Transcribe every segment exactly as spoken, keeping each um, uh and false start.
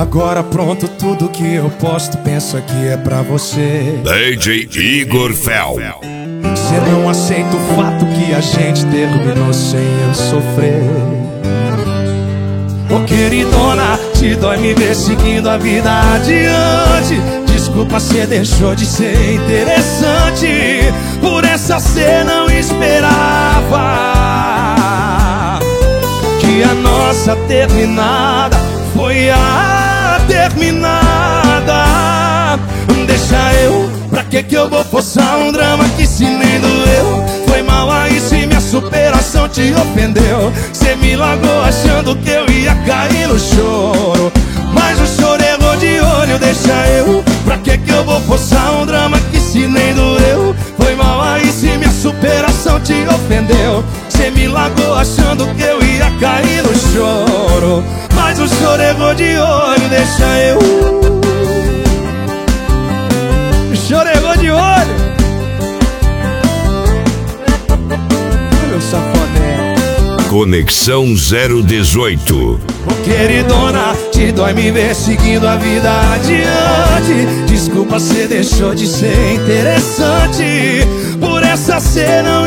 Agora pronto, tudo que eu posto, pensa que é pra você. D J Igor Fel. Cê não aceita o fato que a gente terminou sem eu sofrer. Ô queridona, te dói me ver seguindo a vida adiante. Desculpa, cê deixou de ser interessante. Por essa cê não esperava que a nossa terminada foi a terminada. Deixa eu, pra que que eu vou forçar um drama que se nem doeu? Foi mal aí se minha superação te ofendeu. Cê me largou achando que eu ia cair no choro, mas o choro errou de olho. Deixa eu, pra que que eu vou forçar um drama que se nem doeu? Foi mal aí se minha superação te ofendeu. Cê me largou achando que eu ia cair no choro, mas o choro errou de olho. Deixa eu, o choro errou de olho. Olha o safoné. Conexão zero dezoito. Ô queridona, te dói me ver seguindo a vida adiante. Desculpa, cê deixou de ser interessante. Por essa cê não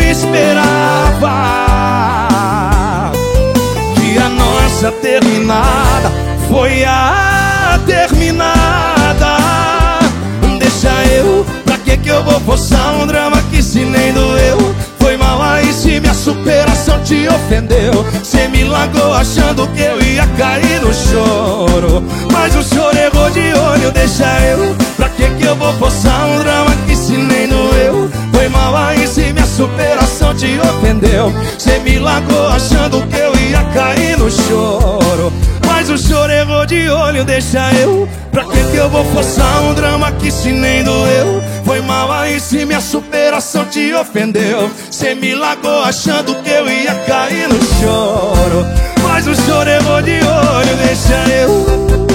esperava que a nossa terminada foi a terminada. Deixa eu, pra que que eu vou forçar um drama que se nem doeu? Foi mal aí se minha superação te ofendeu. Cê me largou achando que eu ia cair no choro, mas o choro errou de olho. Deixa eu, pra que que eu vou forçar um drama que se nem doeu? Foi mal aí se minha superação te ofendeu. Cê me largou achando que eu ia cair no choro, mas o choro errou de olho. Deixa eu, pra que que eu vou forçar um drama que se nem doeu? Foi mal aí se minha superação te ofendeu. Cê me largou achando que eu ia cair no choro, mas o choro errou de olho. Deixa eu,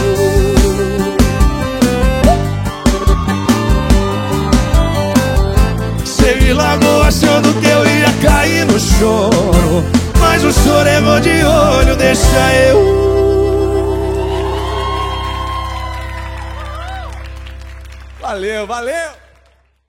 cê me largou achando que eu ia cair no choro, mas o choro errou de olho. Deixa eu. Valeu, valeu!